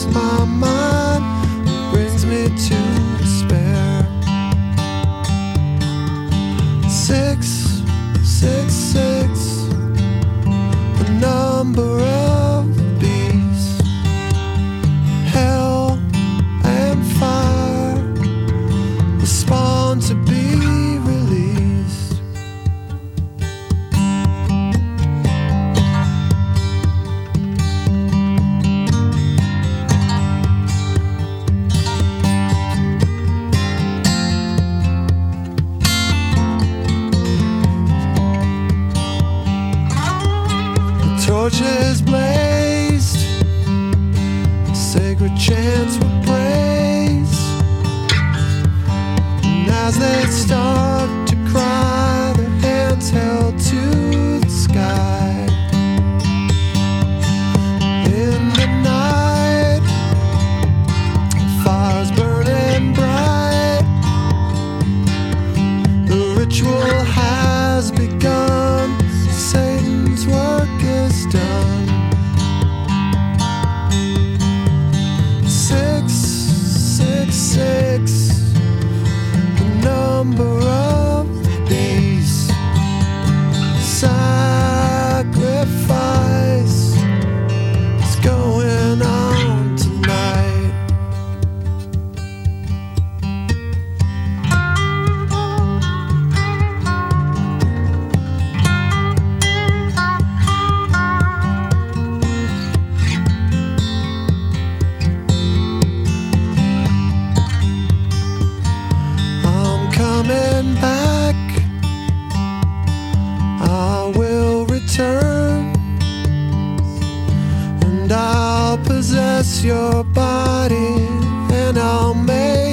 lost my mind, brings me to despair. 666, the number of the beast. Hell and fire respond to be released. Torches blazed, sacred chants were praised, and as they start to cry, their hands held to the sky. In the night, fires burning bright, the ritual has begun, Satan's work is done. 666, the number of the beast. Sacrifice is going on tonight. Coming back, I will return, and I'll possess your body, and I'll make